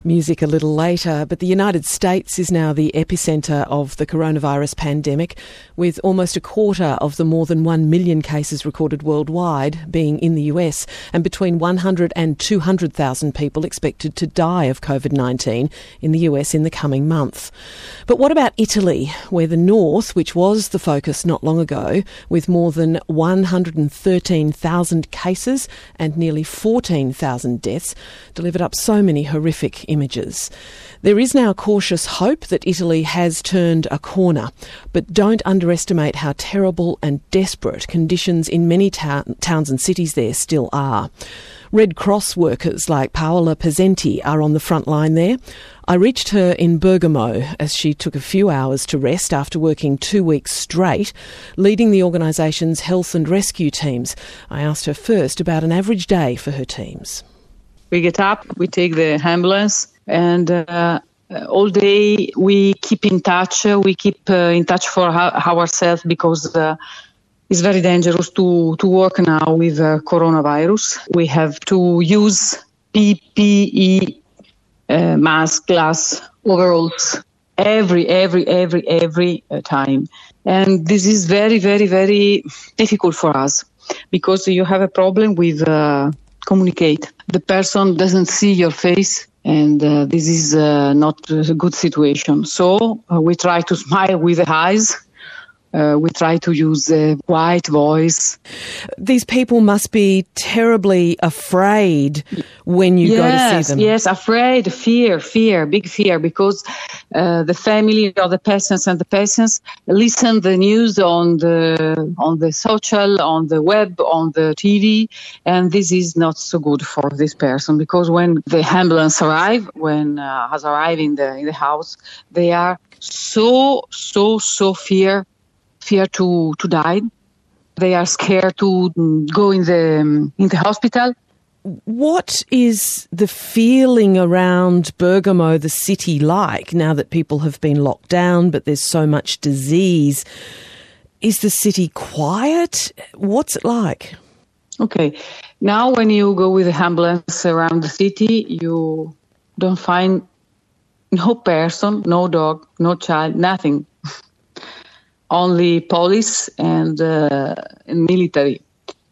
Music a little later, but the United States is now the epicentre of the coronavirus pandemic, with almost a quarter of the more than 1 million cases recorded worldwide being in the US, and between 100 and 200,000 people expected to die of COVID-19 in the US in the coming month. But what about Italy, where the north, which was the focus not long ago, with more than 113,000 cases and nearly 14,000 deaths, delivered up so many horrific images. There is now cautious hope that Italy has turned a corner, but don't underestimate how terrible and desperate conditions in many towns and cities there still are. Red Cross workers like Paola Pezzenti are on the front line there. I reached her in Bergamo as she took a few hours to rest after working 2 weeks straight, leading the organisation's health and rescue teams. I asked her first about an average day for her teams. We get up, we take the ambulance, and all day we keep in touch. We keep in touch for ourselves because it's very dangerous to work now with coronavirus. We have to use PPE, mask, glass, overalls every time. And this is very, very, very difficult for us because you have a problem with communicate. The person doesn't see your face, and this is not a good situation. So we try to smile with the eyes. We try to use a quiet voice. These people must be terribly afraid when you go to see them. Yes, afraid, fear, big fear, because the family of the patients and the patients listen the news on the social, on the web, on the TV, and this is not so good for this person because when the ambulance has arrived in the house, they are so fear to die. They are scared to go in the hospital. What is the feeling around Bergamo, the city, like now that people have been locked down, but there's so much disease? Is the city quiet? What's it like? Okay. Now when you go with the ambulance around the city, you don't find no person, no dog, no child, nothing. Only police and military.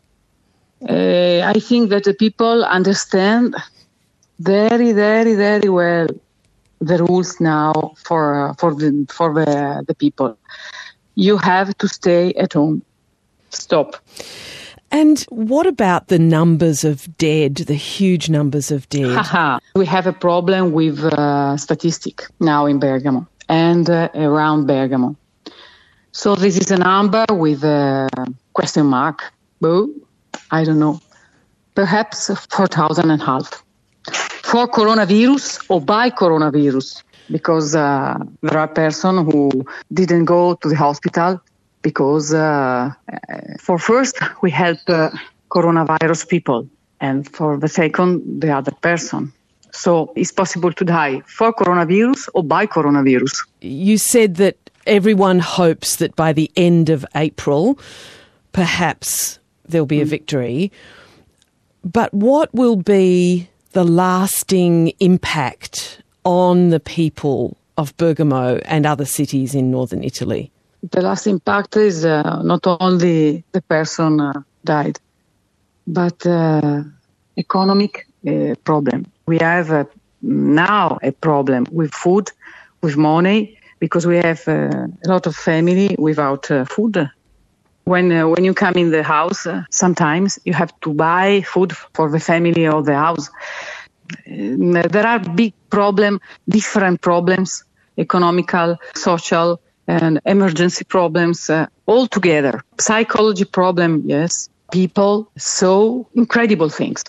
I think that the people understand very, very, very well the rules now for the people. You have to stay at home. Stop. And what about the numbers of dead, the huge numbers of dead? We have a problem with statistic now in Bergamo and around Bergamo. So this is a number with a question mark. Oh, I don't know. Perhaps 4,500 for coronavirus or by coronavirus, because there are persons who didn't go to the hospital because for first we help coronavirus people, and for the second the other person. So it's possible to die for coronavirus or by coronavirus. You said that everyone hopes that by the end of April, perhaps there'll be a victory. But what will be the lasting impact on the people of Bergamo and other cities in northern Italy? The last impact is not only the person died, but economic problem. We have now a problem with food, with money, because we have a lot of family without food. When you come in the house, sometimes you have to buy food for the family of the house. There are big problems, different problems, economical, social, and emergency problems all together. Psychology problem, yes. People saw incredible things.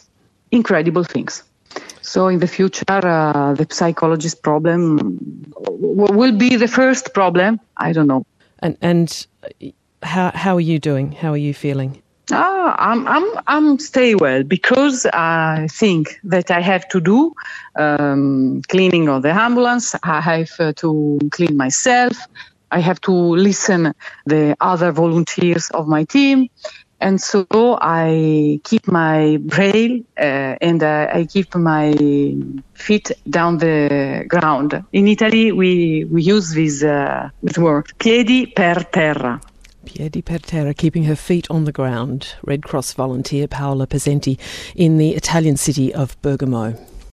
So in the future, the psychologist problem will be the first problem. I don't know. And how are you doing? How are you feeling? I'm stay well because I think that I have to do cleaning of the ambulance. I have to clean myself. I have to listen the other volunteers of my team. And so I keep my braille and I keep my feet down the ground. In Italy, we use this word, piedi per terra. Piedi per terra, keeping her feet on the ground. Red Cross volunteer Paola Pezzenti in the Italian city of Bergamo.